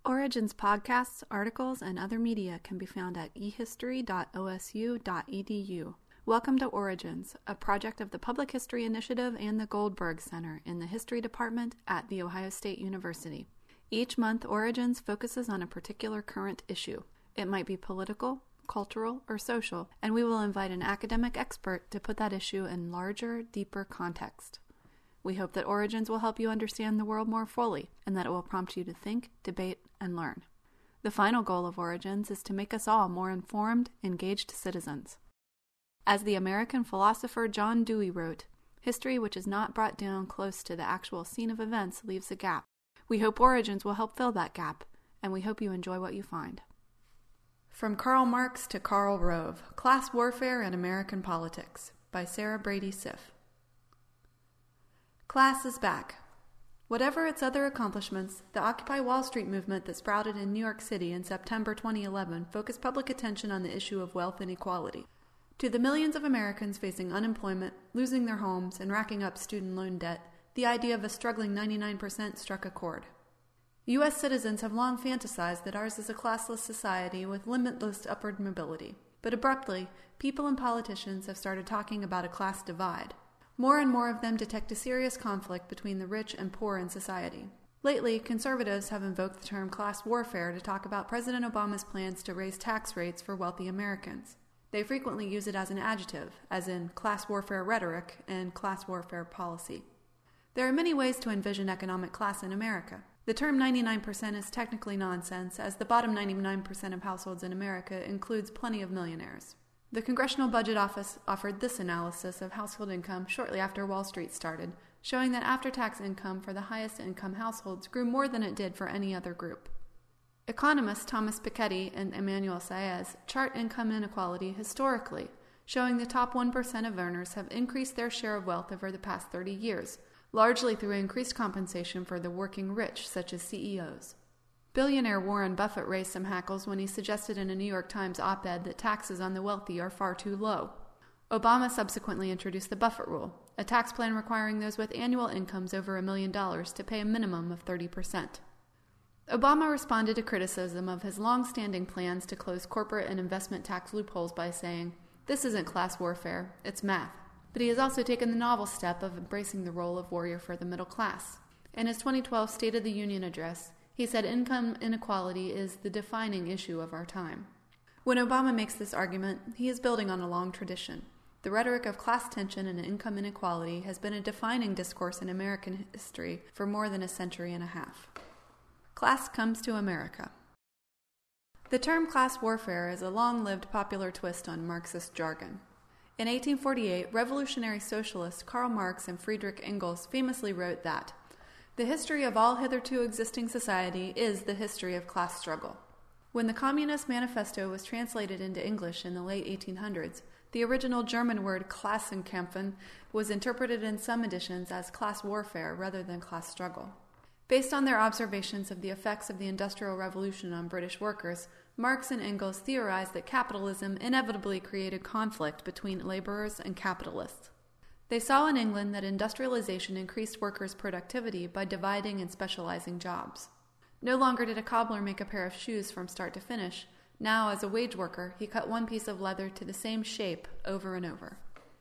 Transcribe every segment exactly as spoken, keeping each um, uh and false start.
Origins podcasts, articles, and other media can be found at e history dot o s u dot e d u. Welcome to Origins, a project of the Public History Initiative and the Goldberg Center in the History Department at The Ohio State University. Each month, Origins focuses on a particular current issue. It might be political, cultural, or social, and we will invite an academic expert to put that issue in larger, deeper context. We hope that Origins will help you understand the world more fully, and that it will prompt you to think, debate, and learn. The final goal of Origins is to make us all more informed, engaged citizens. As the American philosopher John Dewey wrote, history which is not brought down close to the actual scene of events leaves a gap. We hope Origins will help fill that gap, and we hope you enjoy what you find. From Karl Marx to Karl Rove, Class Warfare and American Politics, by Sarah Brady Siff. Class is back. Whatever its other accomplishments, the Occupy Wall Street movement that sprouted in New York City in September twenty eleven focused public attention on the issue of wealth inequality. To the millions of Americans facing unemployment, losing their homes, and racking up student loan debt, the idea of a struggling ninety-nine percent struck a chord. U S citizens have long fantasized that ours is a classless society with limitless upward mobility. But abruptly, people and politicians have started talking about a class divide. More and more of them detect a serious conflict between the rich and poor in society. Lately, conservatives have invoked the term class warfare to talk about President Obama's plans to raise tax rates for wealthy Americans. They frequently use it as an adjective, as in class warfare rhetoric and class warfare policy. There are many ways to envision economic class in America. The term ninety-nine percent is technically nonsense, as the bottom ninety-nine percent of households in America includes plenty of millionaires. The Congressional Budget Office offered this analysis of household income shortly after Wall Street started, showing that after-tax income for the highest income households grew more than it did for any other group. Economists Thomas Piketty and Emmanuel Saez chart income inequality historically, showing the top one percent of earners have increased their share of wealth over the past thirty years, largely through increased compensation for the working rich, such as C E Os. Billionaire Warren Buffett raised some hackles when he suggested in a New York Times op-ed that taxes on the wealthy are far too low. Obama subsequently introduced the Buffett Rule, a tax plan requiring those with annual incomes over a million dollars to pay a minimum of thirty percent. Obama responded to criticism of his long-standing plans to close corporate and investment tax loopholes by saying, "This isn't class warfare, it's math." But he has also taken the novel step of embracing the role of warrior for the middle class. In his twenty twelve State of the Union address, he said income inequality is the defining issue of our time. When Obama makes this argument, he is building on a long tradition. The rhetoric of class tension and income inequality has been a defining discourse in American history for more than a century and a half. Class comes to America. The term class warfare is a long-lived popular twist on Marxist jargon. In eighteen forty-eight, revolutionary socialists Karl Marx and Friedrich Engels famously wrote that the history of all hitherto existing society is the history of class struggle. When the Communist Manifesto was translated into English in the late eighteen hundreds, the original German word Klassenkämpfen was interpreted in some editions as class warfare rather than class struggle. Based on their observations of the effects of the Industrial Revolution on British workers, Marx and Engels theorized that capitalism inevitably created conflict between laborers and capitalists. They saw in England that industrialization increased workers' productivity by dividing and specializing jobs. No longer did a cobbler make a pair of shoes from start to finish. Now, as a wage worker, he cut one piece of leather to the same shape over and over.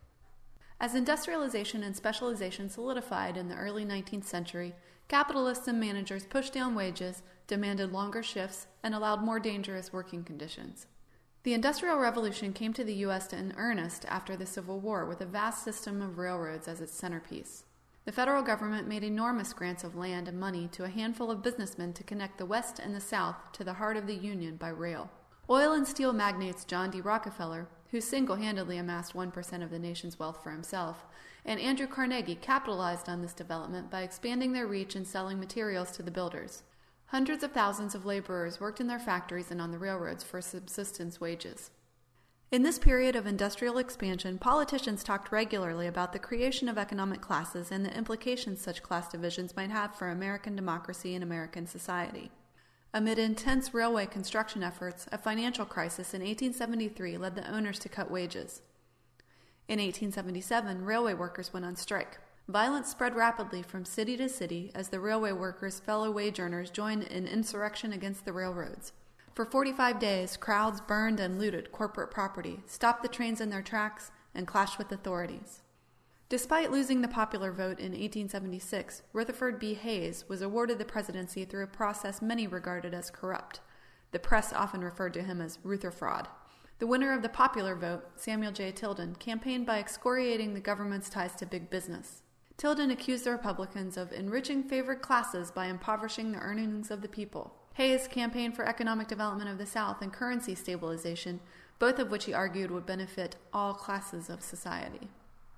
As industrialization and specialization solidified in the early nineteenth century, capitalists and managers pushed down wages, demanded longer shifts, and allowed more dangerous working conditions. The Industrial Revolution came to the U S in earnest after the Civil War with a vast system of railroads as its centerpiece. The federal government made enormous grants of land and money to a handful of businessmen to connect the West and the South to the heart of the Union by rail. Oil and steel magnates John D. Rockefeller, who single-handedly amassed one percent of the nation's wealth for himself, and Andrew Carnegie capitalized on this development by expanding their reach and selling materials to the builders. Hundreds of thousands of laborers worked in their factories and on the railroads for subsistence wages. In this period of industrial expansion, politicians talked regularly about the creation of economic classes and the implications such class divisions might have for American democracy and American society. Amid intense railway construction efforts, a financial crisis in eighteen seventy-three led the owners to cut wages. In eighteen seventy-seven, railway workers went on strike. Violence spread rapidly from city to city as the railway workers' fellow wage earners joined in insurrection against the railroads. For forty-five days, crowds burned and looted corporate property, stopped the trains in their tracks, and clashed with authorities. Despite losing the popular vote in eighteen seventy-six, Rutherford B. Hayes was awarded the presidency through a process many regarded as corrupt. The press often referred to him as Rutherfraud. The winner of the popular vote, Samuel J. Tilden, campaigned by excoriating the government's ties to big business. Tilden accused the Republicans of enriching favored classes by impoverishing the earnings of the people. Hayes campaigned for economic development of the South and currency stabilization, both of which he argued would benefit all classes of society.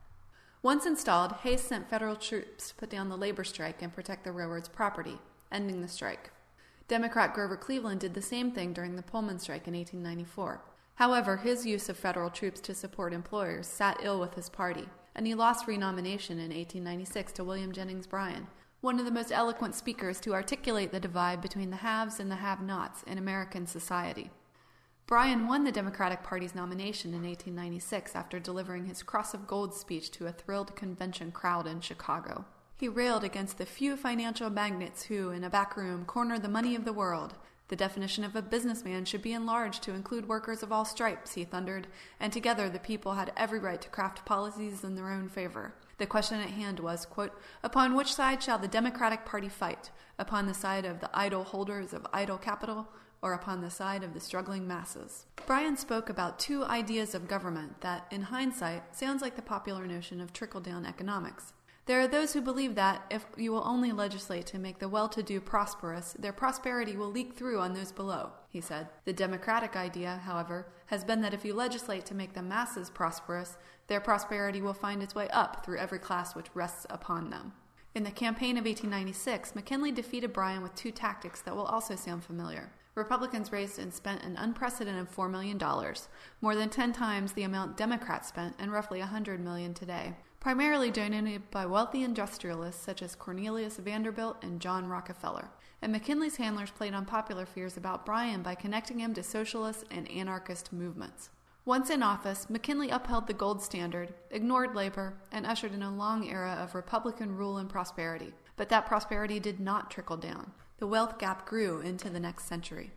Once installed, Hayes sent federal troops to put down the labor strike and protect the railroad's property, ending the strike. Democrat Grover Cleveland did the same thing during the Pullman strike in eighteen ninety-four. However, his use of federal troops to support employers sat ill with his party, and he lost renomination in eighteen ninety-six to William Jennings Bryan, one of the most eloquent speakers to articulate the divide between the haves and the have-nots in American society. Bryan won the Democratic Party's nomination in eighteen ninety-six after delivering his Cross of Gold speech to a thrilled convention crowd in Chicago. He railed against the few financial magnates who, in a back room, corner the money of the world. The definition of a businessman should be enlarged to include workers of all stripes, he thundered, and together the people had every right to craft policies in their own favor. The question at hand was, quote, upon which side shall the Democratic Party fight? Upon the side of the idle holders of idle capital, or upon the side of the struggling masses? Bryan spoke about two ideas of government that, in hindsight, sounds like the popular notion of trickle-down economics. There are those who believe that, if you will only legislate to make the well-to-do prosperous, their prosperity will leak through on those below, he said. The democratic idea, however, has been that if you legislate to make the masses prosperous, their prosperity will find its way up through every class which rests upon them. In the campaign of eighteen ninety-six, McKinley defeated Bryan with two tactics that will also sound familiar. Republicans raised and spent an unprecedented four million dollars, more than ten times the amount Democrats spent and roughly one hundred million dollars today, primarily donated by wealthy industrialists such as Cornelius Vanderbilt and John Rockefeller. And McKinley's handlers played on popular fears about Bryan by connecting him to socialist and anarchist movements. Once in office, McKinley upheld the gold standard, ignored labor, and ushered in a long era of Republican rule and prosperity. But that prosperity did not trickle down. The wealth gap grew into the next century.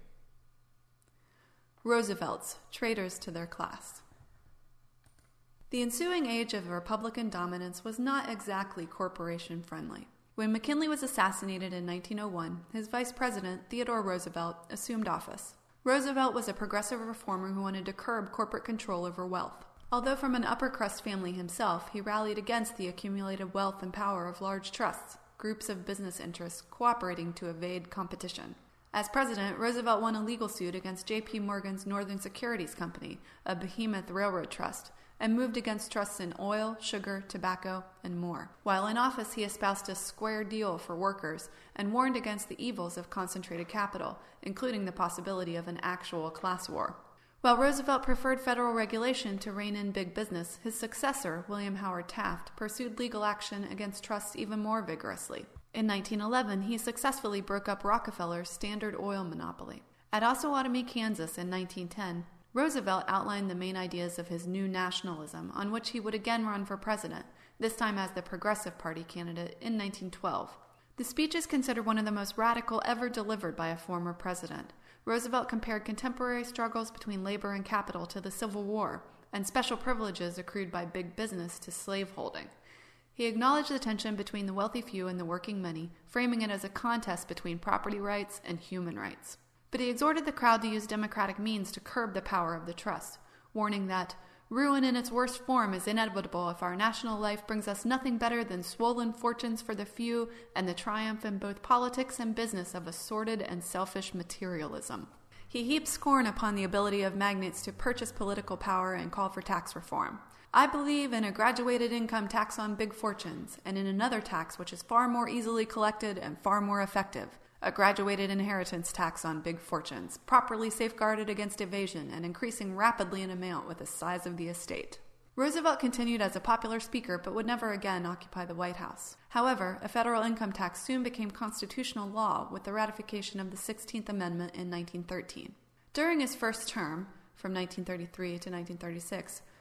Roosevelts, traitors to their class. The ensuing age of Republican dominance was not exactly corporation-friendly. When McKinley was assassinated in nineteen oh one, his vice president, Theodore Roosevelt, assumed office. Roosevelt was a progressive reformer who wanted to curb corporate control over wealth. Although from an upper-crust family himself, he rallied against the accumulated wealth and power of large trusts, groups of business interests cooperating to evade competition. As president, Roosevelt won a legal suit against J P Morgan's Northern Securities Company, a behemoth railroad trust, and moved against trusts in oil, sugar, tobacco, and more. While in office, he espoused a square deal for workers and warned against the evils of concentrated capital, including the possibility of an actual class war. While Roosevelt preferred federal regulation to rein in big business, his successor, William Howard Taft, pursued legal action against trusts even more vigorously. In nineteen eleven, he successfully broke up Rockefeller's Standard Oil monopoly. At Osawatomie, Kansas in nineteen ten, Roosevelt outlined the main ideas of his new nationalism, on which he would again run for president, this time as the Progressive Party candidate in nineteen twelve. The speech is considered one of the most radical ever delivered by a former president. Roosevelt compared contemporary struggles between labor and capital to the Civil War, and special privileges accrued by big business to slaveholding. He acknowledged the tension between the wealthy few and the working many, framing it as a contest between property rights and human rights. But he exhorted the crowd to use democratic means to curb the power of the trust, warning that ruin in its worst form is inevitable if our national life brings us nothing better than swollen fortunes for the few and the triumph in both politics and business of a sordid and selfish materialism. He heaped scorn upon the ability of magnates to purchase political power and called for tax reform. I believe in a graduated income tax on big fortunes, and in another tax which is far more easily collected and far more effective, a graduated inheritance tax on big fortunes, properly safeguarded against evasion and increasing rapidly in amount with the size of the estate. Roosevelt continued as a popular speaker but would never again occupy the White House. However, a federal income tax soon became constitutional law with the ratification of the sixteenth Amendment in nineteen thirteen. During his first term, from nineteen thirty-three to nineteen thirty-six,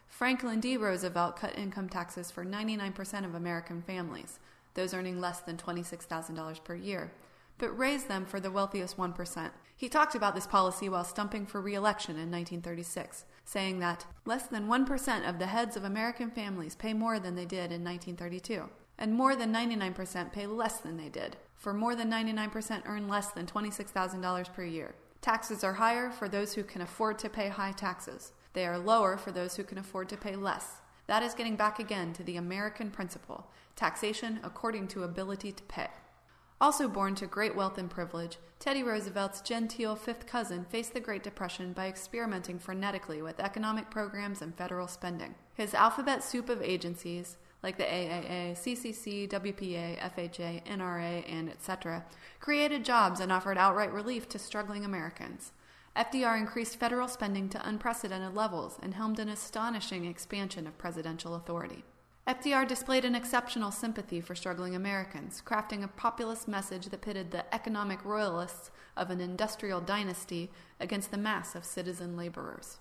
Franklin D. Roosevelt cut income taxes for ninety-nine percent of American families, those earning less than twenty-six thousand dollars per year, but raised them for the wealthiest one percent. He talked about this policy while stumping for re-election in nineteen thirty-six, saying that less than one percent of the heads of American families pay more than they did in nineteen thirty-two, and more than ninety-nine percent pay less than they did, for more than ninety-nine percent earn less than twenty-six thousand dollars per year. Taxes are higher for those who can afford to pay high taxes. They are lower for those who can afford to pay less. That is getting back again to the American principle, taxation according to ability to pay. Also born to great wealth and privilege, Teddy Roosevelt's genteel fifth cousin faced the Great Depression by experimenting frenetically with economic programs and federal spending. His alphabet soup of agencies, like the A A A, C C C, W P A, F H A, N R A, and et cetera, created jobs and offered outright relief to struggling Americans. F D R increased federal spending to unprecedented levels and helmed an astonishing expansion of presidential authority. F D R displayed an exceptional sympathy for struggling Americans, crafting a populist message that pitted the economic royalists of an industrial dynasty against the mass of citizen laborers.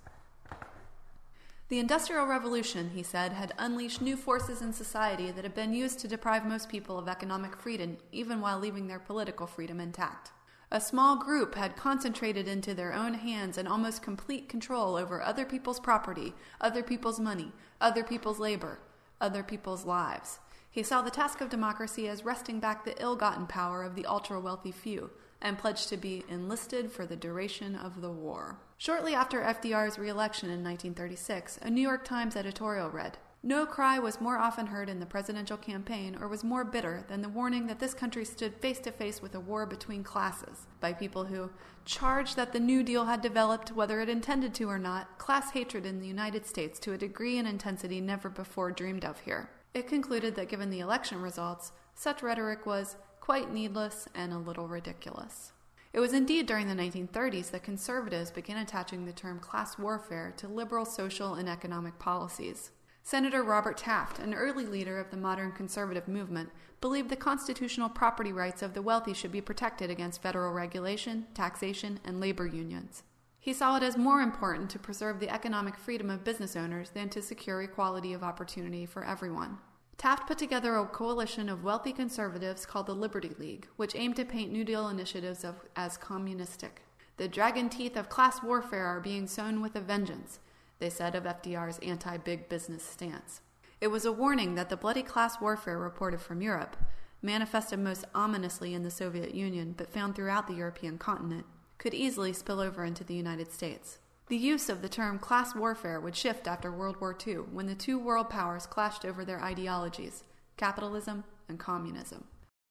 The Industrial Revolution, he said, had unleashed new forces in society that had been used to deprive most people of economic freedom, even while leaving their political freedom intact. A small group had concentrated into their own hands an almost complete control over other people's property, other people's money, other people's labor, other people's lives. He saw the task of democracy as wresting back the ill-gotten power of the ultra-wealthy few, and pledged to be enlisted for the duration of the war. Shortly after F D R's re-election in nineteen thirty-six, a New York Times editorial read, "No cry was more often heard in the presidential campaign or was more bitter than the warning that this country stood face-to-face with a war between classes, by people who charged that the New Deal had developed, whether it intended to or not, class hatred in the United States to a degree and intensity never before dreamed of here." It concluded that given the election results, such rhetoric was quite needless and a little ridiculous. It was indeed during the nineteen thirties that conservatives began attaching the term class warfare to liberal social and economic policies. Senator Robert Taft, an early leader of the modern conservative movement, believed the constitutional property rights of the wealthy should be protected against federal regulation, taxation, and labor unions. He saw it as more important to preserve the economic freedom of business owners than to secure equality of opportunity for everyone. Taft put together a coalition of wealthy conservatives called the Liberty League, which aimed to paint New Deal initiatives of, as communistic. "The dragon teeth of class warfare are being sown with a vengeance," they said of F D R's anti-big business stance. It was a warning that the bloody class warfare reported from Europe, manifested most ominously in the Soviet Union but found throughout the European continent, could easily spill over into the United States. The use of the term class warfare would shift after World War Two, when the two world powers clashed over their ideologies, capitalism and communism.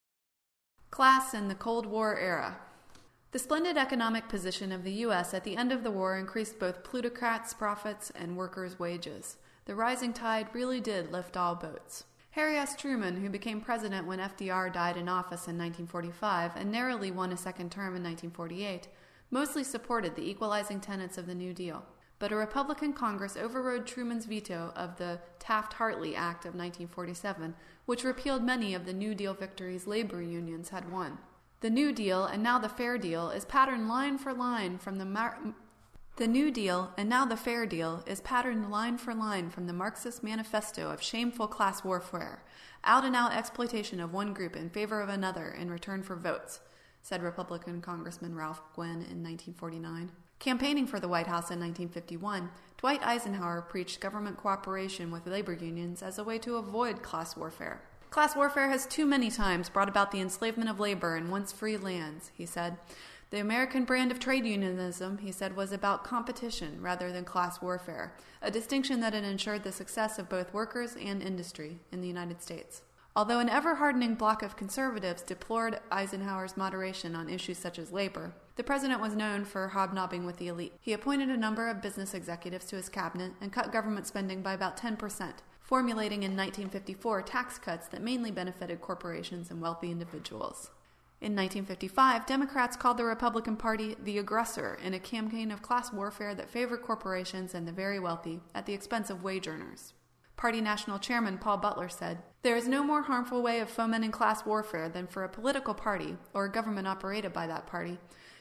Class in the Cold War era. The splendid economic position of the U S at the end of the war increased both plutocrats' profits and workers' wages. The rising tide really did lift all boats. Harry S. Truman, who became president when F D R died in office in nineteen forty-five and narrowly won a second term in nineteen forty-eight, mostly supported the equalizing tenets of the New Deal. But a Republican Congress overrode Truman's veto of the Taft-Hartley Act of nineteen forty-seven, which repealed many of the New Deal victories labor unions had won. The New Deal, and now the Fair Deal, is patterned line for line from the Mar- The New Deal, and now the Fair Deal, is patterned line for line from the Marxist manifesto of shameful class warfare, out-and-out exploitation of one group in favor of another in return for votes, said Republican Congressman Ralph Gwynn in nineteen forty-nine. Campaigning for the White House in nineteen fifty-one, Dwight Eisenhower preached government cooperation with labor unions as a way to avoid class warfare. "Class warfare has too many times brought about the enslavement of labor in once free lands," he said. "The American brand of trade unionism," he said, "was about competition rather than class warfare, a distinction that had ensured the success of both workers and industry in the United States." Although an ever-hardening bloc of conservatives deplored Eisenhower's moderation on issues such as labor, the president was known for hobnobbing with the elite. He appointed a number of business executives to his cabinet and cut government spending by about ten percent, formulating in nineteen fifty-four tax cuts that mainly benefited corporations and wealthy individuals. In nineteen fifty-five, Democrats called the Republican Party the aggressor in a campaign of class warfare that favored corporations and the very wealthy at the expense of wage earners. Party National Chairman Paul Butler said, "There is no more harmful way of fomenting class warfare than for a political party, or a government operated by that party,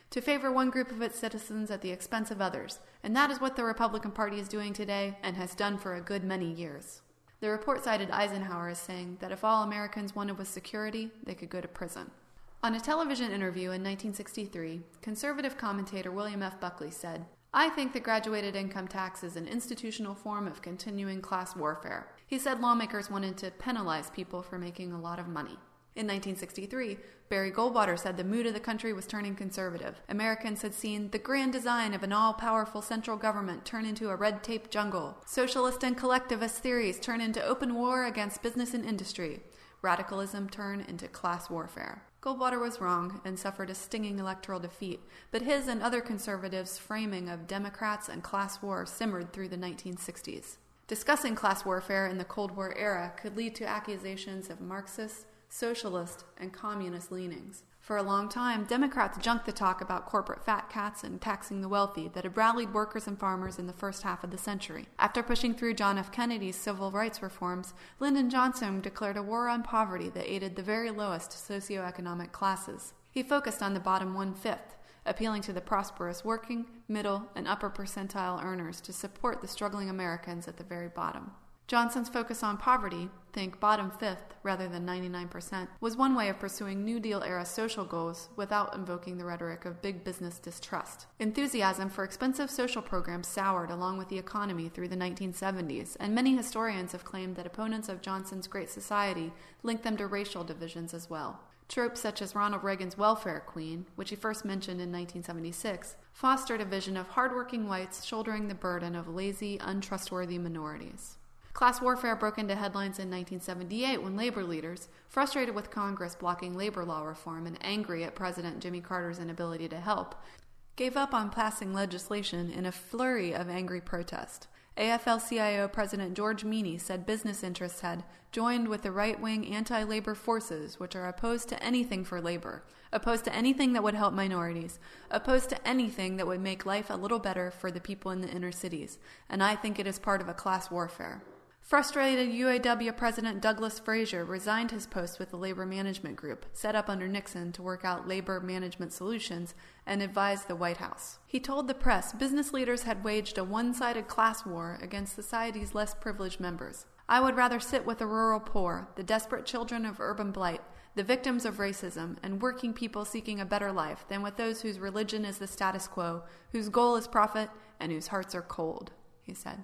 to favor one group of its citizens at the expense of others, and that is what the Republican Party is doing today and has done for a good many years. The report cited Eisenhower as saying that if all Americans wanted was security, they could go to prison. On a television interview in nineteen sixty-three, conservative commentator William F. Buckley said, "I think the graduated income tax is an institutional form of continuing class warfare." He said lawmakers wanted to penalize people for making a lot of money. In nineteen sixty-three, Barry Goldwater said the mood of the country was turning conservative. Americans had seen the grand design of an all-powerful central government turn into a red-tape jungle. Socialist and collectivist theories turn into open war against business and industry. Radicalism turn into class warfare. Goldwater was wrong and suffered a stinging electoral defeat, but his and other conservatives' framing of Democrats and class war simmered through the nineteen sixties. Discussing class warfare in the Cold War era could lead to accusations of Marxist, socialist, and communist leanings. For a long time, Democrats junked the talk about corporate fat cats and taxing the wealthy that had rallied workers and farmers in the first half of the century. After pushing through John F. Kennedy's civil rights reforms, Lyndon Johnson declared a war on poverty that aided the very lowest socioeconomic classes. He focused on the bottom one-fifth, appealing to the prosperous working, middle, and upper percentile earners to support the struggling Americans at the very bottom. Johnson's focus on poverty, think bottom fifth rather than ninety-nine percent, was one way of pursuing New Deal-era social goals without invoking the rhetoric of big business distrust. Enthusiasm for expensive social programs soured along with the economy through the nineteen seventies, and many historians have claimed that opponents of Johnson's Great Society linked them to racial divisions as well. Tropes such as Ronald Reagan's welfare queen, which he first mentioned in nineteen seventy-six, fostered a vision of hardworking whites shouldering the burden of lazy, untrustworthy minorities. Class warfare broke into headlines in nineteen seventy-eight when labor leaders, frustrated with Congress blocking labor law reform and angry at President Jimmy Carter's inability to help, gave up on passing legislation in a flurry of angry protest. A F L C I O President George Meany said business interests had joined with the right-wing anti-labor forces which are opposed to anything for labor, opposed to anything that would help minorities, opposed to anything that would make life a little better for the people in the inner cities, and I think it is part of a class warfare. Frustrated U A W President Douglas Frazier resigned his post with the Labor Management Group, set up under Nixon to work out labor management solutions, and advised the White House. He told the press business leaders had waged a one-sided class war against society's less privileged members. I would rather sit with the rural poor, the desperate children of urban blight, the victims of racism, and working people seeking a better life than with those whose religion is the status quo, whose goal is profit, and whose hearts are cold, he said.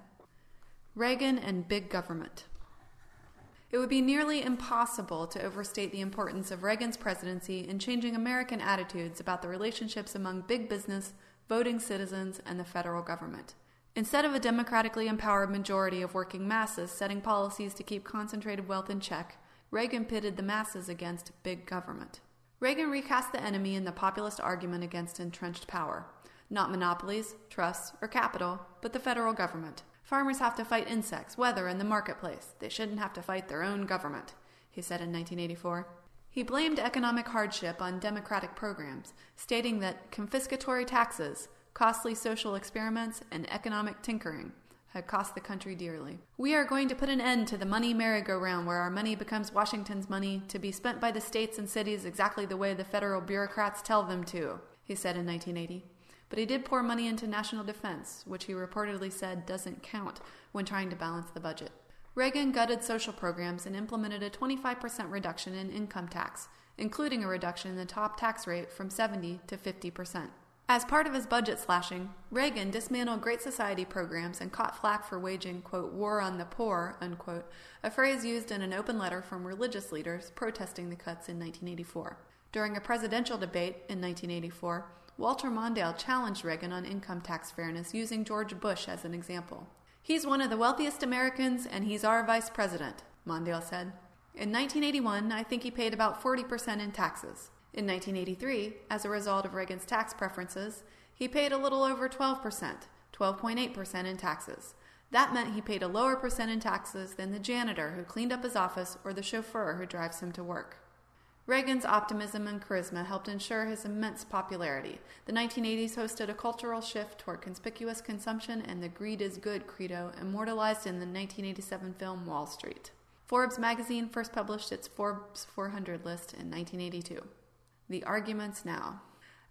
Reagan and big government. It would be nearly impossible to overstate the importance of Reagan's presidency in changing American attitudes about the relationships among big business, voting citizens, and the federal government. Instead of a democratically empowered majority of working masses setting policies to keep concentrated wealth in check, Reagan pitted the masses against big government. Reagan recast the enemy in the populist argument against entrenched power. Not monopolies, trusts, or capital, but the federal government. Farmers have to fight insects, weather, and the marketplace. They shouldn't have to fight their own government, he said in nineteen eighty-four. He blamed economic hardship on democratic programs, stating that confiscatory taxes, costly social experiments, and economic tinkering had cost the country dearly. We are going to put an end to the money merry-go-round where our money becomes Washington's money to be spent by the states and cities exactly the way the federal bureaucrats tell them to, he said in nineteen eighty. But he did pour money into national defense, which he reportedly said doesn't count when trying to balance the budget. Reagan gutted social programs and implemented a twenty-five percent reduction in income tax, including a reduction in the top tax rate from seventy to fifty percent. As part of his budget slashing, Reagan dismantled Great Society programs and caught flack for waging, quote, war on the poor, unquote, a phrase used in an open letter from religious leaders protesting the cuts in nineteen eighty-four. During a presidential debate in nineteen eighty-four, Walter Mondale challenged Reagan on income tax fairness using George Bush as an example. He's one of the wealthiest Americans, and he's our vice president, Mondale said. In nineteen eighty-one, I think he paid about forty percent in taxes. In nineteen eighty-three, as a result of Reagan's tax preferences, he paid a little over twelve percent, twelve point eight percent in taxes. That meant he paid a lower percent in taxes than the janitor who cleaned up his office or the chauffeur who drives him to work. Reagan's optimism and charisma helped ensure his immense popularity. The nineteen eighties hosted a cultural shift toward conspicuous consumption and the greed is good credo immortalized in the nineteen eighty-seven film Wall Street. Forbes magazine first published its Forbes four hundred list in nineteen eighty-two. The arguments now.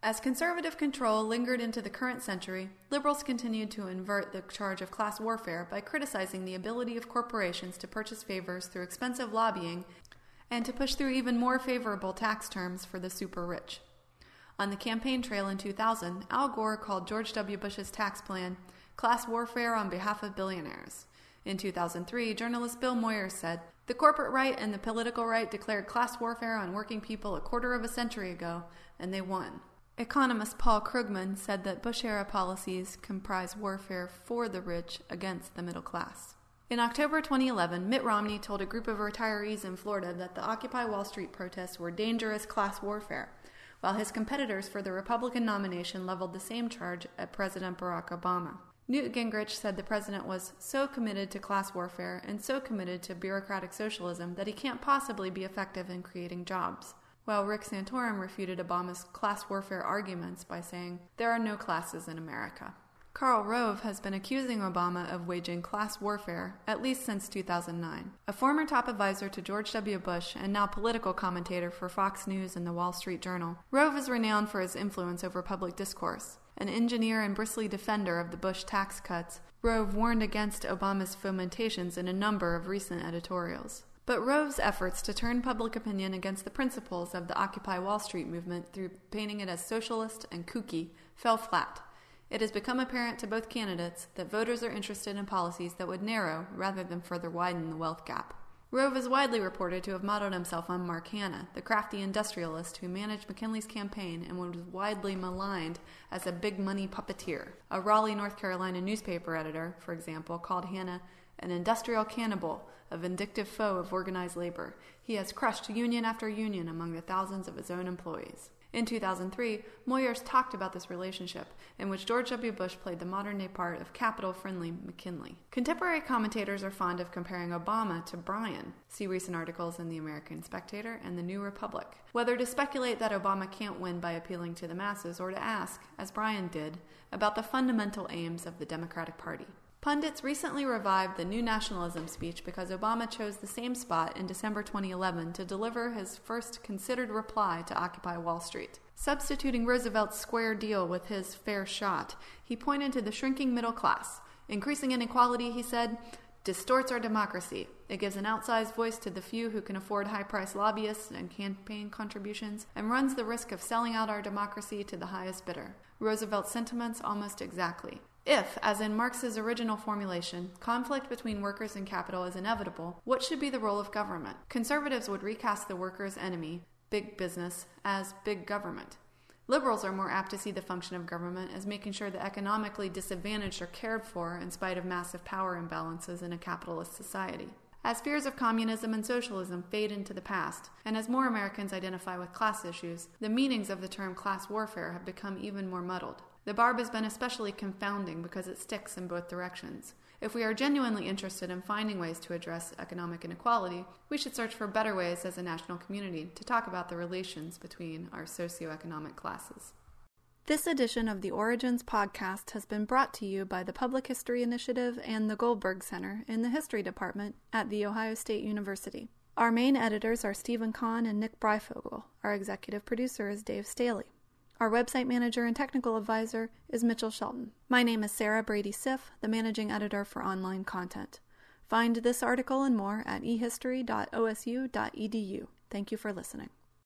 As conservative control lingered into the current century, liberals continued to invert the charge of class warfare by criticizing the ability of corporations to purchase favors through expensive lobbying and to push through even more favorable tax terms for the super rich. On the campaign trail in two thousand, Al Gore called George W. Bush's tax plan class warfare on behalf of billionaires. In two thousand three, journalist Bill Moyers said, "The corporate right and the political right declared class warfare on working people a quarter of a century ago, and they won." Economist Paul Krugman said that Bush-era policies comprise warfare for the rich against the middle class. In October twenty eleven, Mitt Romney told a group of retirees in Florida that the Occupy Wall Street protests were dangerous class warfare, while his competitors for the Republican nomination leveled the same charge at President Barack Obama. Newt Gingrich said the president was so committed to class warfare and so committed to bureaucratic socialism that he can't possibly be effective in creating jobs, while Rick Santorum refuted Obama's class warfare arguments by saying, "There are no classes in America." Karl Rove has been accusing Obama of waging class warfare at least since two thousand nine. A former top advisor to George W. Bush and now political commentator for Fox News and the Wall Street Journal, Rove is renowned for his influence over public discourse. An engineer and bristly defender of the Bush tax cuts, Rove warned against Obama's fomentations in a number of recent editorials. But Rove's efforts to turn public opinion against the principles of the Occupy Wall Street movement through painting it as socialist and kooky fell flat. It has become apparent to both candidates that voters are interested in policies that would narrow rather than further widen the wealth gap. Rove is widely reported to have modeled himself on Mark Hanna, the crafty industrialist who managed McKinley's campaign and was widely maligned as a big money puppeteer. A Raleigh, North Carolina newspaper editor, for example, called Hanna an industrial cannibal, a vindictive foe of organized labor. He has crushed union after union among the thousands of his own employees. In two thousand three, Moyers talked about this relationship, in which George W. Bush played the modern-day part of capital-friendly McKinley. Contemporary commentators are fond of comparing Obama to Bryan. See recent articles in the American Spectator and the New Republic. Whether to speculate that Obama can't win by appealing to the masses, or to ask, as Bryan did, about the fundamental aims of the Democratic Party. Pundits recently revived the new nationalism speech because Obama chose the same spot in December twenty eleven to deliver his first considered reply to Occupy Wall Street. Substituting Roosevelt's square deal with his fair shot, he pointed to the shrinking middle class. Increasing inequality, he said, distorts our democracy. It gives an outsized voice to the few who can afford high-priced lobbyists and campaign contributions, and runs the risk of selling out our democracy to the highest bidder. Roosevelt's sentiments almost exactly. If, as in Marx's original formulation, conflict between workers and capital is inevitable, what should be the role of government? Conservatives would recast the workers' enemy, big business, as big government. Liberals are more apt to see the function of government as making sure the economically disadvantaged are cared for in spite of massive power imbalances in a capitalist society. As fears of communism and socialism fade into the past, and as more Americans identify with class issues, the meanings of the term class warfare have become even more muddled. The barb has been especially confounding because it sticks in both directions. If we are genuinely interested in finding ways to address economic inequality, we should search for better ways as a national community to talk about the relations between our socioeconomic classes. This edition of the Origins podcast has been brought to you by the Public History Initiative and the Goldberg Center in the History Department at The Ohio State University. Our main editors are Stephen Kahn and Nick Breifogel. Our executive producer is Dave Staley. Our website manager and technical advisor is Mitchell Shelton. My name is Sarah Brady-Siff, the managing editor for online content. Find this article and more at e history dot o s u dot e d u. Thank you for listening.